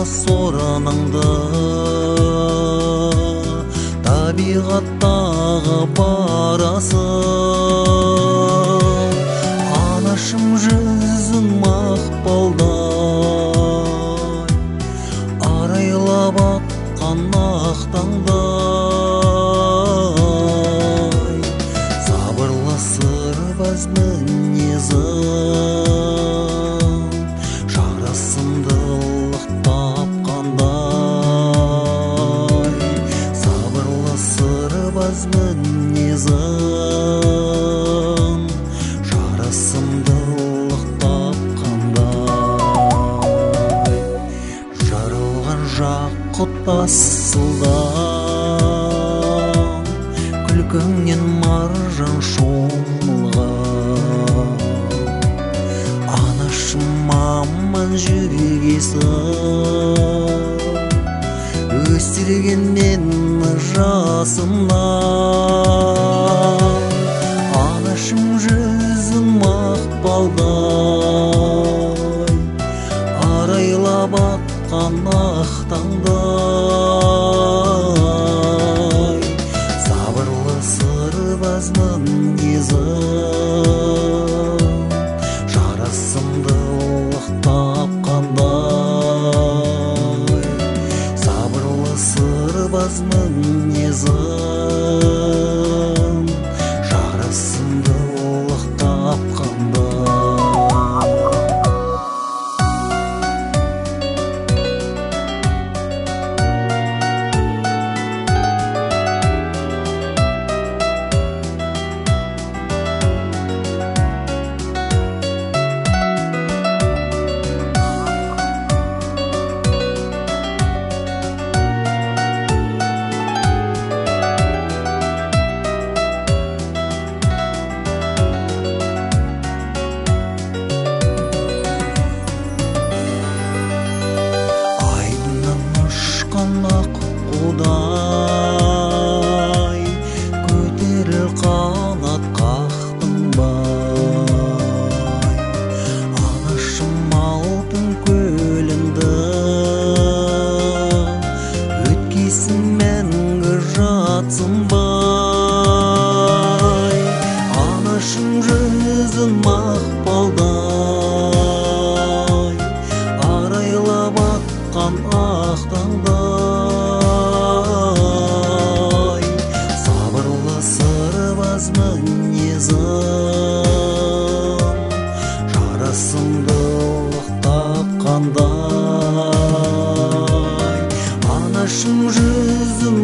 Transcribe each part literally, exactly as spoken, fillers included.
сораныңды табиғаттағы барасың. Анашым жүзің мақпалдай арайлап атқан ақ таңдай, сабырлы сырбаз мінезің жарасымдылық тапқандай, сабырлы сырбаз мінезің жарасымдылық тапқандай, жарылған жақұт асылдан күлкіңнен маржан шомылған. Анашым аман жүргесін өсірген мені жасымнан. Анашым жүзің мақпалдай арайлап атқан ақ таңдай, сабырлы сырбаз мінезің жарасымдылық тапқандай, сабырлы сырбаз мінезің жарасымдылық тапқандай. Ақ құдай көтерер қанат қақтың бай. Анашым алтын көліңді өткесін мәңгі жатсын бай. Анашым жүзін мақпалдай арайлап атқан ақ таңдай, сабырлы сырбаз мінезің жарасымдылық тапқандай. Анашым жүзің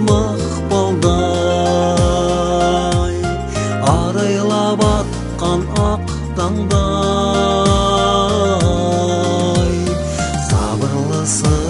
мақпалдай арайлап атқан ақ таңдай, сабырлы